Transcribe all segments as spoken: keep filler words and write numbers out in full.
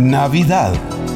Navidad.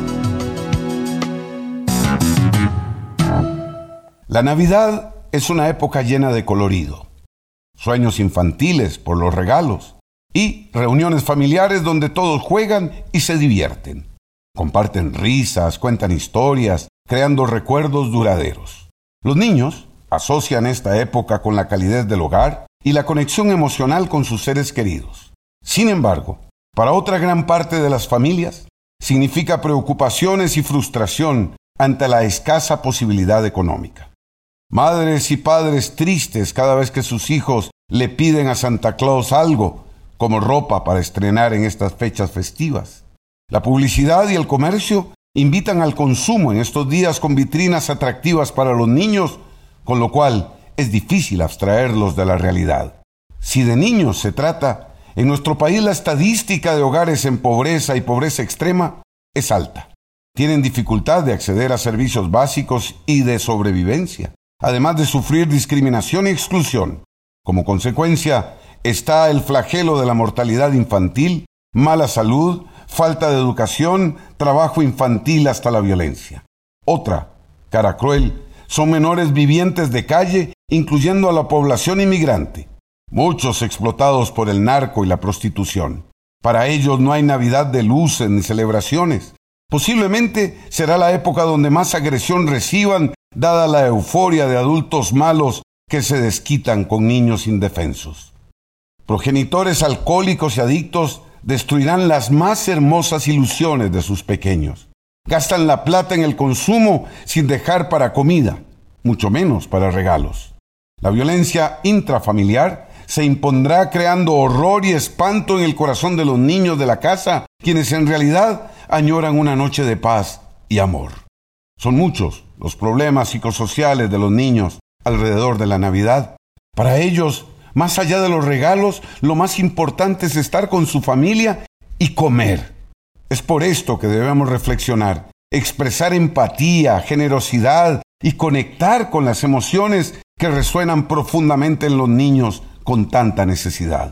La Navidad es una época llena de colorido, sueños infantiles por los regalos y reuniones familiares donde todos juegan y se divierten. Comparten risas, cuentan historias, creando recuerdos duraderos. Los niños asocian esta época con la calidez del hogar y la conexión emocional con sus seres queridos. Sin embargo, para otra gran parte de las familias, significa preocupaciones y frustración ante la escasa posibilidad económica. Madres y padres tristes cada vez que sus hijos le piden a Santa Claus algo, como ropa para estrenar en estas fechas festivas. La publicidad y el comercio invitan al consumo en estos días con vitrinas atractivas para los niños, con lo cual es difícil abstraerlos de la realidad. Si de niños se trata, en nuestro país la estadística de hogares en pobreza y pobreza extrema es alta. Tienen dificultad de acceder a servicios básicos y de sobrevivencia, además de sufrir discriminación y exclusión. Como consecuencia, está el flagelo de la mortalidad infantil, mala salud, falta de educación, trabajo infantil hasta la violencia. Otra, cara cruel, son menores vivientes de calle, incluyendo a la población inmigrante. Muchos explotados por el narco y la prostitución. Para ellos no hay Navidad de luces ni celebraciones. Posiblemente será la época donde más agresión reciban, dada la euforia de adultos malos que se desquitan con niños indefensos. Progenitores alcohólicos y adictos destruirán las más hermosas ilusiones de sus pequeños. Gastan la plata en el consumo sin dejar para comida, mucho menos para regalos. La violencia intrafamiliar se impondrá creando horror y espanto en el corazón de los niños de la casa, quienes en realidad añoran una noche de paz y amor. Son muchos los problemas psicosociales de los niños alrededor de la Navidad. Para ellos, más allá de los regalos, lo más importante es estar con su familia y comer. Es por esto que debemos reflexionar, expresar empatía, generosidad y conectar con las emociones que resuenan profundamente en los niños con tanta necesidad.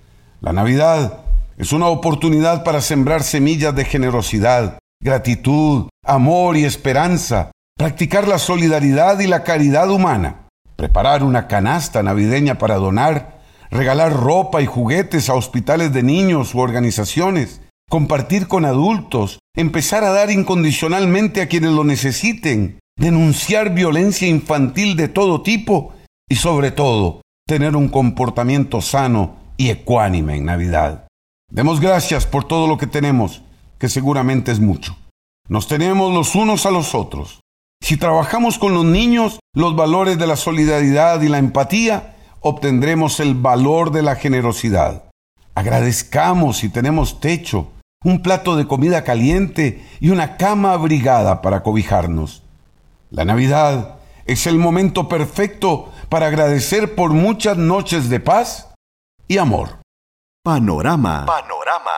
La Navidad es una oportunidad para sembrar semillas de generosidad, gratitud, amor y esperanza, practicar la solidaridad y la caridad humana, preparar una canasta navideña para donar, regalar ropa y juguetes a hospitales de niños u organizaciones, compartir con adultos, empezar a dar incondicionalmente a quienes lo necesiten, denunciar violencia infantil de todo tipo y, sobre todo, tener un comportamiento sano y ecuánime en Navidad. Demos gracias por todo lo que tenemos, que seguramente es mucho. Nos tenemos los unos a los otros. Si trabajamos con los niños los valores de la solidaridad y la empatía, obtendremos el valor de la generosidad. Agradezcamos si tenemos techo, un plato de comida caliente y una cama abrigada para cobijarnos. La Navidad es el momento perfecto para agradecer por muchas noches de paz y amor. Panorama. Panorama.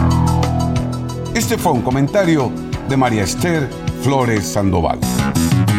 Este fue un comentario de María Esther Flores Sandoval.